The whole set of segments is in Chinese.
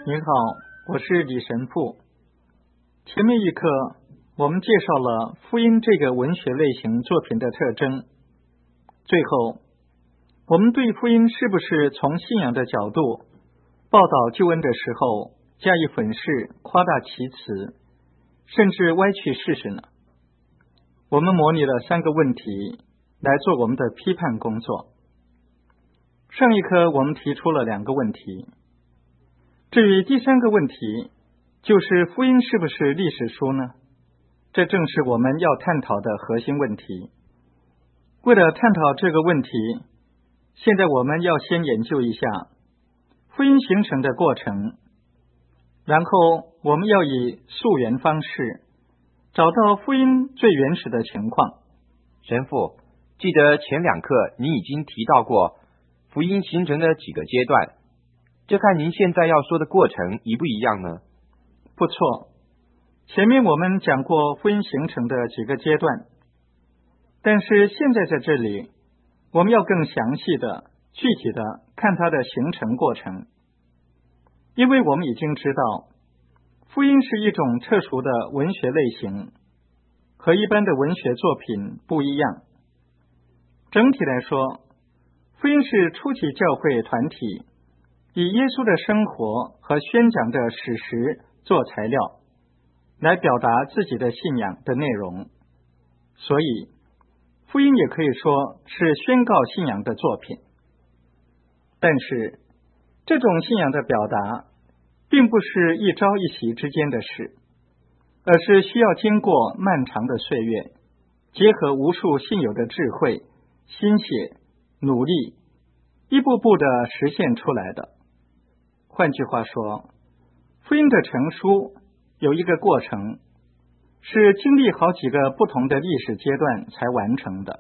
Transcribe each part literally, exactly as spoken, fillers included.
您好，我是李神父。前面一课我们介绍了福音这个文学类型作品的特征，最后我们对福音是不是从信仰的角度报道救恩的时候加以粉饰、夸大其词，甚至歪曲事实呢？我们模拟了三个问题来做我们的批判工作。上一课我们提出了两个问题，至于第三个问题，就是福音是不是历史书呢？这正是我们要探讨的核心问题。为了探讨这个问题，现在我们要先研究一下福音形成的过程，然后我们要以溯源方式找到福音最原始的情况。 神父，记得前两课您已经提到过福音形成的几个阶段，这看您现在要说的过程一不一样呢？ 不错，前面我们讲过福音形成的几个阶段，但是现在在这里我们要更详细的、具体的看它的形成过程，因为我们已经知道福音是一种特殊的文学类型，和一般的文学作品不一样。整体来说，福音是初期教会团体以耶稣的生活和宣讲的史实做材料，来表达自己的信仰的内容，所以福音也可以说是宣告信仰的作品。但是这种信仰的表达并不是一朝一夕之间的事，而是需要经过漫长的岁月，结合无数信友的智慧、心血、努力，一步步的实现出来的。换句话说，福音的成书有一个过程，是经历好几个不同的历史阶段才完成的。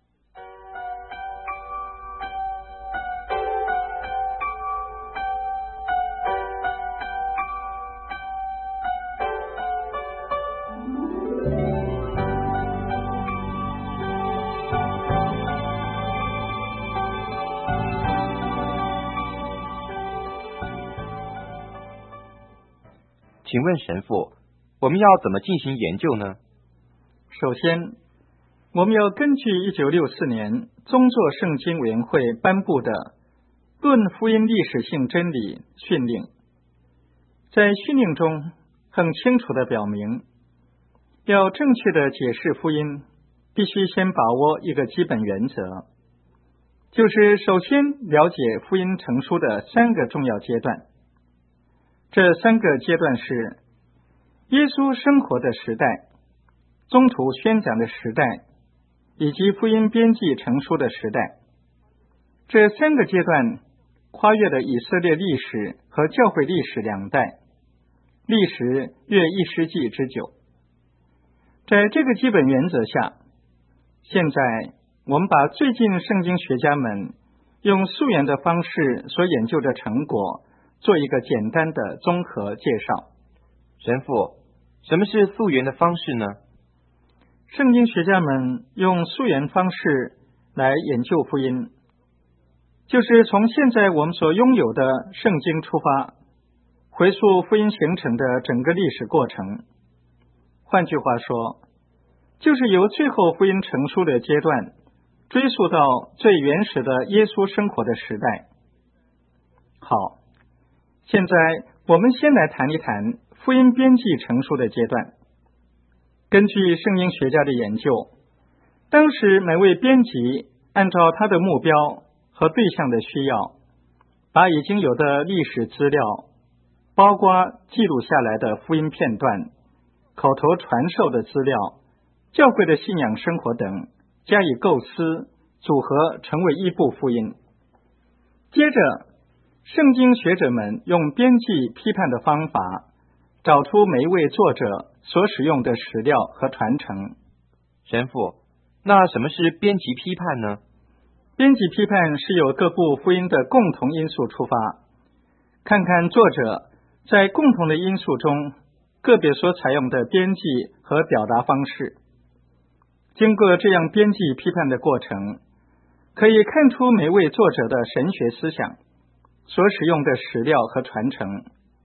请问神父，我们要怎么进行研究呢？ 首先，我们要根据一九六四年宗座圣经委员会颁布的《论福音历史性真理训令》，在训令中很清楚地表明，要正确地解释福音，必须先把握一个基本原则，就是首先了解福音成书的三个重要阶段。这三个阶段是耶稣生活的时代、宗徒宣讲的时代，以及福音编辑成书的时代。这三个阶段跨越了以色列历史和教会历史两代，历时约一世纪之久。在这个基本原则下，现在我们把最近圣经学家们用溯源的方式所研究的成果做一个简单的综合介绍。 神父，什么是溯源的方式呢？ 圣经学家们用溯源方式来研究福音，就是从现在我们所拥有的圣经出发，回溯福音形成的整个历史过程。换句话说，就是由最后福音成书的阶段追溯到最原始的耶稣生活的时代。好，现在我们先来谈一谈福音编辑成书的阶段。根据圣经学家的研究，当时每位编辑按照他的目标和对象的需要，把已经有的历史资料，包括记录下来的福音片段、口头传授的资料、教会的信仰生活等，加以构思组合成为一部福音。接着圣经学者们用编辑批判的方法，找出每一位作者所使用的史料和传承。 神父，那什么是编辑批判呢？ 编辑批判是由各部福音的共同因素出发，看看作者在共同的因素中个别所采用的编辑和表达方式。经过这样编辑批判的过程，可以看出每位作者的神学思想，所使用的史料和传承，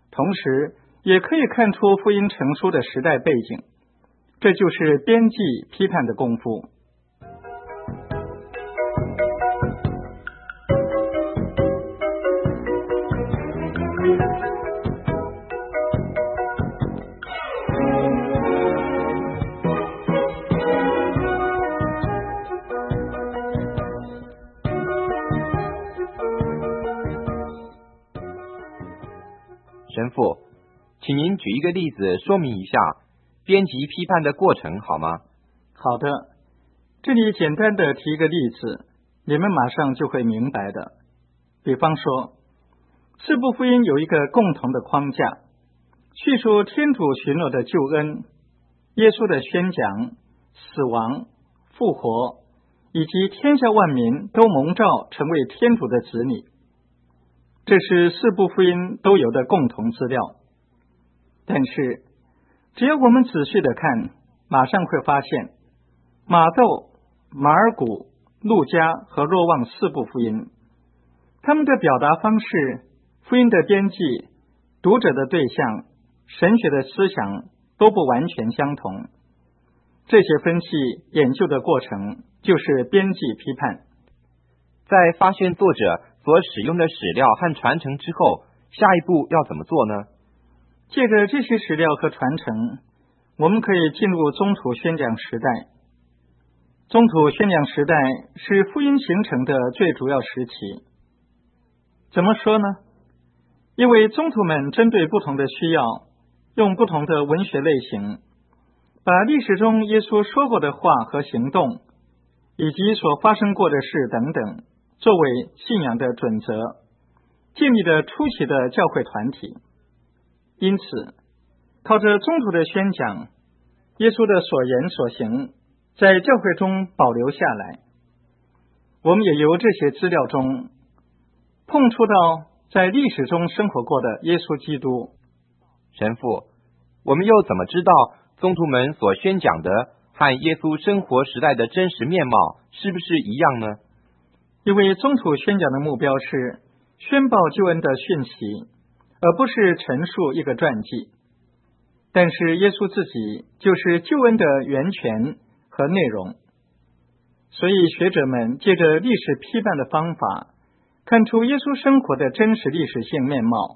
同时也可以看出福音成书的时代背景，这就是编辑批判的功夫。 神父，请您举一个例子说明一下编辑批判的过程好吗？ 好的，这里简单的提一个例子，你们马上就会明白的。比方说，四部福音有一个共同的框架，叙述天主许诺的救恩、耶稣的宣讲、死亡、复活，以及天下万民都蒙召成为天主的子女。这是四部福音都有的共同资料。但是只要我们仔细的看，马上会发现马窦、马尔谷、路加和若望四部福音，他们的表达方式、福音的编辑、读者的对象、神学的思想都不完全相同。这些分析研究的过程就是编辑批判。 在发现作者所使用的史料和传承之后，下一步要怎么做呢？ 借着这些史料和传承，我们可以进入宗徒宣讲时代。宗徒宣讲时代是福音形成的最主要时期。怎么说呢？因为宗徒们针对不同的需要，用不同的文学类型，把历史中耶稣说过的话和行动，以及所发生过的事等等，作为信仰的准则，建立了初期的教会团体。因此，靠着宗徒的宣讲，耶稣的所言所行在教会中保留下来。我们也由这些资料中碰触到在历史中生活过的耶稣基督。 神父，我们又怎么知道宗徒们所宣讲的和耶稣生活时代的真实面貌是不是一样呢？ 因为宗徒宣讲的目标是宣报救恩的讯息，而不是陈述一个传记。但是耶稣自己就是救恩的源泉和内容，所以学者们借着历史批判的方法，看出耶稣生活的真实历史性面貌。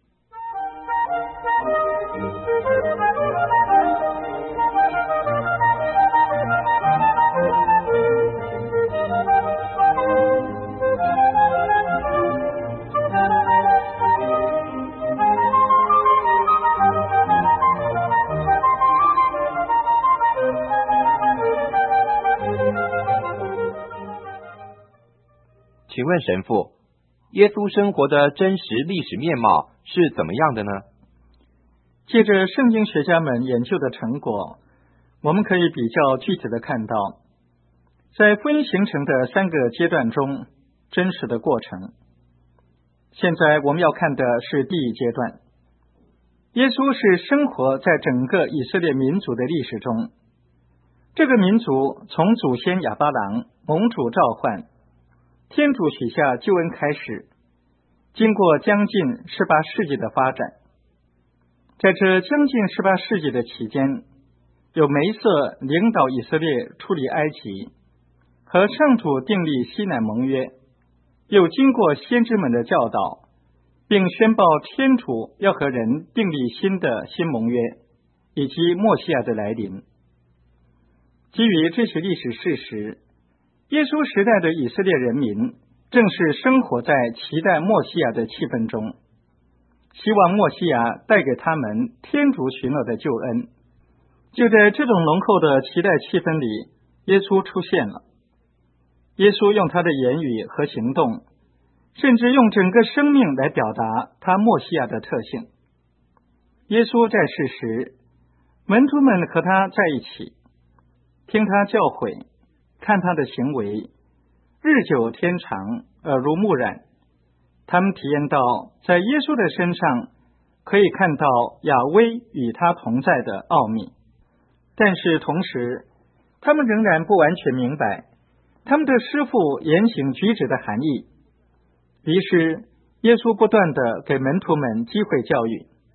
请问神父，耶稣生活的真实历史面貌是怎么样的呢？ 借着圣经学家们研究的成果，我们可以比较具体的看到，在福音形成的三个阶段中真实的过程。现在我们要看的是第一阶段，耶稣是生活在整个以色列民族的历史中。这个民族从祖先亚巴郎蒙主召唤，天主许下救恩开始，经过将近十八世纪的发展。在这将近十八世纪的期间，有梅瑟领导以色列出离埃及，和上主订立西乃盟约，又经过先知们的教导，并宣报天主要和人订立新的新盟约，以及默西亚的来临。基于这些历史事实，耶稣时代的以色列人民正是生活在期待默西亚的气氛中，希望默西亚带给他们天主许诺的救恩。就在这种浓厚的期待气氛里，耶稣出现了。耶稣用他的言语和行动，甚至用整个生命来表达他默西亚的特性。耶稣在世时，门徒们和他在一起，听他教诲，看他的行为，日久天长，耳濡目染。他们体验到在耶稣的身上可以看到亚威与他同在的奥秘，但是同时他们仍然不完全明白他们的师父言行举止的含义。于是耶稣不断地给门徒们机会教育，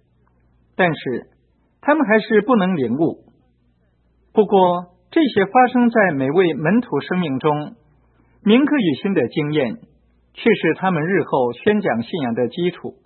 但是他们还是不能领悟。不过这些发生在每位门徒生命中铭刻于心的经验，却是他们日后宣讲信仰的基础。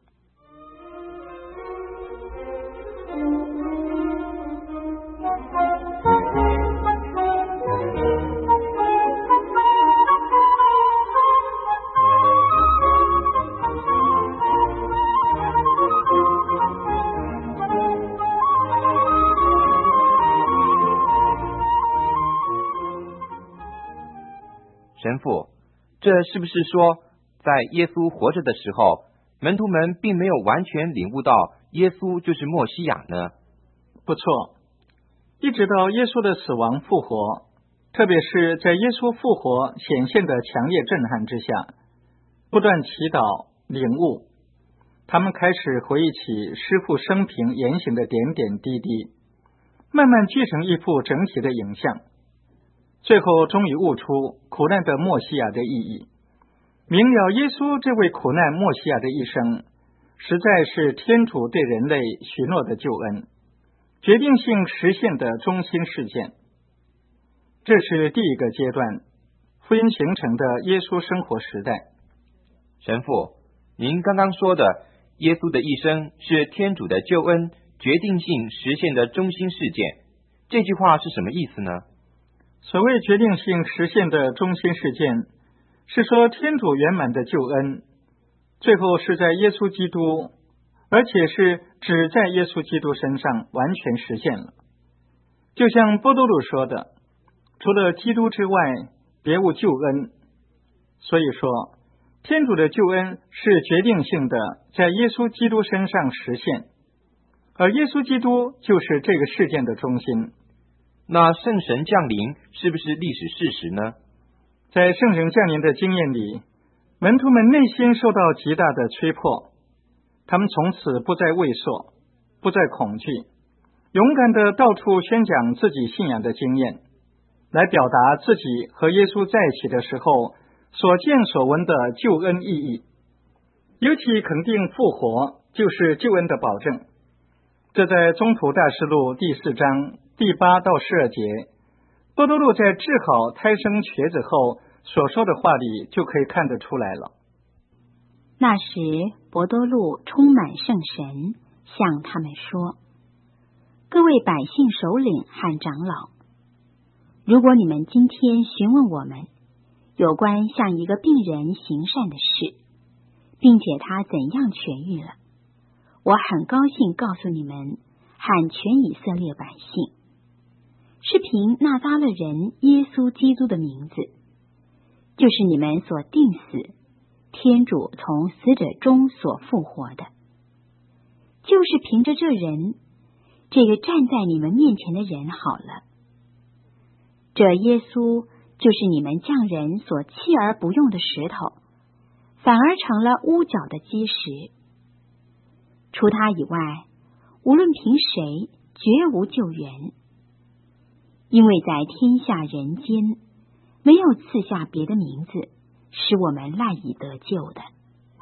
神父，这是不是说，在耶稣活着的时候，门徒们并没有完全领悟到耶稣就是默西亚呢？ 不错，一直到耶稣的死亡复活，特别是在耶稣复活显现的强烈震撼之下，不断祈祷领悟，他们开始回忆起师父生平言行的点点滴滴，慢慢聚成一幅整体的影像，最后终于悟出苦难的默西亚的意义，明了耶稣这位苦难默西亚的一生，实在是天主对人类许诺的救恩，决定性实现的中心事件。这是第一个阶段，福音形成的耶稣生活时代。 神父，您刚刚说的耶稣的一生是天主的救恩决定性实现的中心事件，这句话是什么意思呢？ 所谓决定性实现的中心事件，是说天主圆满的救恩最后是在耶稣基督，而且是只在耶稣基督身上完全实现了。就像波多禄说的，除了基督之外别无救恩。所以说天主的救恩是决定性的在耶稣基督身上实现，而耶稣基督就是这个事件的中心。 那圣神降临是不是历史事实呢？ 在圣神降临的经验里，门徒们内心受到极大的催迫，他们从此不再畏缩，不再恐惧，勇敢地到处宣讲自己信仰的经验，来表达自己和耶稣在一起的时候所见所闻的救恩意义，尤其肯定复活就是救恩的保证。这在宗徒大事录第四章第八到十二节，波多禄在治好胎生瘸子后所说的话里就可以看得出来了。 那时伯多禄充满圣神，向他们说：各位百姓首领和长老，如果你们今天询问我们有关向一个病人行善的事，并且他怎样痊愈了，我很高兴告诉你们和全以色列百姓，是凭纳匝勒人耶稣基督的名字，就是你们所定死天主从死者中所复活的，就是凭着这人，这个站在你们面前的人好了。这耶稣就是你们匠人所弃而不用的石头，反而成了屋角的基石。除他以外，无论凭谁，绝无救援，因为在天下人间没有赐下别的名字使我们赖以得救的。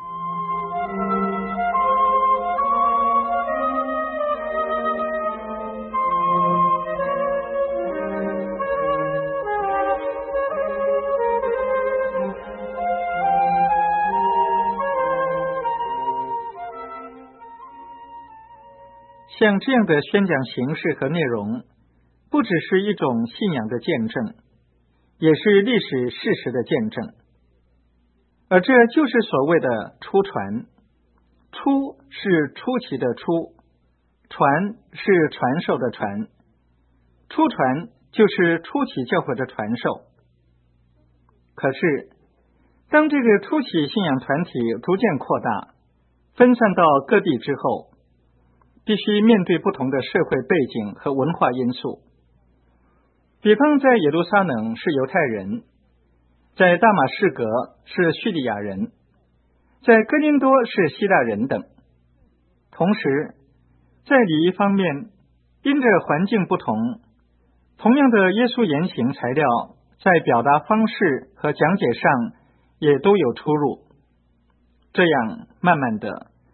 像这样的宣讲形式和内容，不只是一种信仰的见证，也是历史事实的见证。而这就是所谓的初传。初是初期的初，传是传授的传，初传就是初期教会的传授。可是当这个初期信仰团体逐渐扩大，分散到各地之后，必须面对不同的社会背景和文化因素。比方在耶路撒冷是犹太人，在大马士革是叙利亚人，在哥林多是希腊人等。同时在礼仪方面，因着环境不同，同样的耶稣言行材料在表达方式和讲解上也都有出入。这样慢慢的，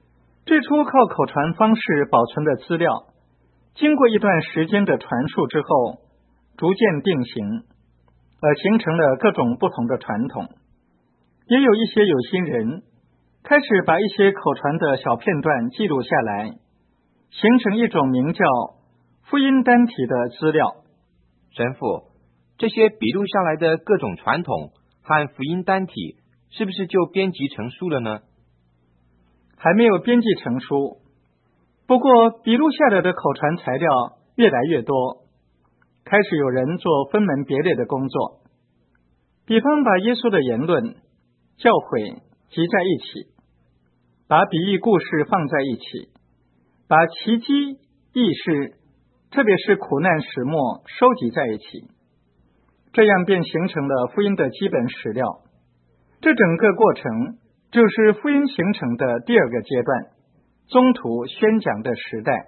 最初靠口传方式保存的资料，经过一段时间的传述之后，逐渐定型，而形成了各种不同的传统。也有一些有心人开始把一些口传的小片段记录下来，形成一种名叫福音单体的资料。 神父，这些笔录下来的各种传统和福音单体是不是就编辑成书了呢？ 还没有编辑成书，不过笔录下来的口传材料越来越多，开始有人做分门别类的工作，比方把耶稣的言论、教诲集在一起，把比喻故事放在一起，把奇迹、异事，特别是苦难始末收集在一起，这样便形成了福音的基本史料。这整个过程就是福音形成的第二个阶段，宗徒宣讲的时代。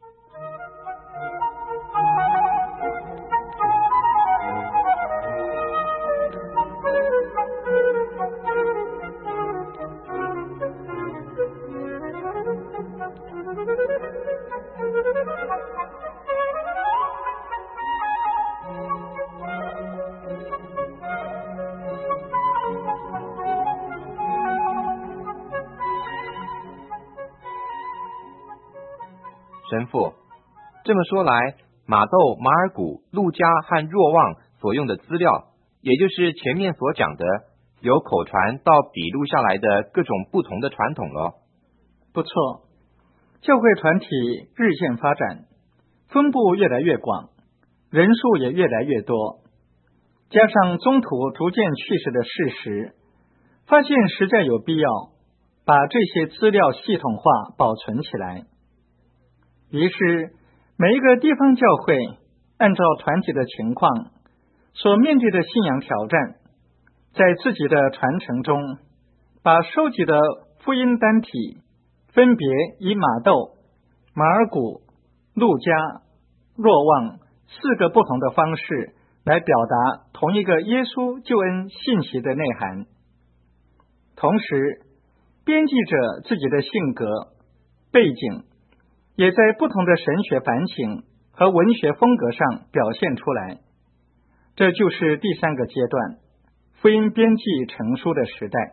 神父，这么说来，马窦、马尔谷、路加和若望所用的资料，也就是前面所讲的由口传到笔录下来的各种不同的传统了。 不错，教会团体日渐发展，分布越来越广，人数也越来越多，加上宗徒逐渐去世的事实，发现实在有必要把这些资料系统化保存起来。于是每一个地方教会按照团体的情况所面对的信仰挑战，在自己的传承中把收集的福音单体分别以马窦、马尔谷、路加、若望四个不同的方式来表达同一个耶稣救恩信息的内涵。同时编辑者自己的性格、背景也在不同的神学反省和文学风格上表现出来。这就是第三个阶段，福音编辑成书的时代。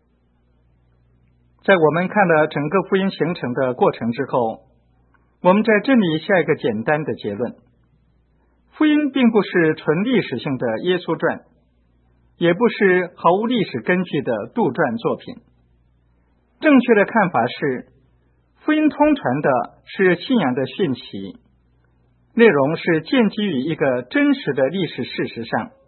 在我们看了整个福音形成的过程之后，我们在这里下一个简单的结论：福音并不是纯历史性的耶稣传，也不是毫无历史根据的杜撰作品。正确的看法是，福音通传的是信仰的讯息，内容是建基于一个真实的历史事实上，